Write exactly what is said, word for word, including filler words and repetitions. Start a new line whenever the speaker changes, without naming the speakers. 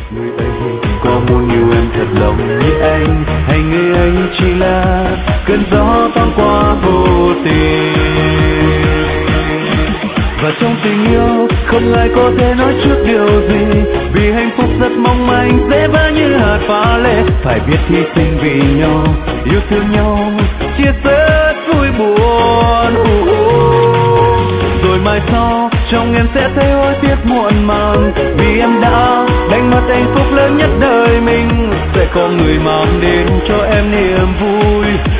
Người ấy có muốn yêu em thật lòng như anh, hay người ấy chỉ là cơn gió thoáng qua vô tình. Và trong tình yêu không ai có thể nói trước điều gì, vì hạnh phúc rất mong manh dễ vỡ như hạt pha lê. Phải biết hy sinh vì nhau, yêu thương nhau, chia sẻ vui buồn. Rồi mai sau trong em sẽ thấy hối tiếc muộn màng, vì em đã đánh mất hạnh phúc lớn nhất đời mình. Sẽ có người mang đến cho em niềm vui,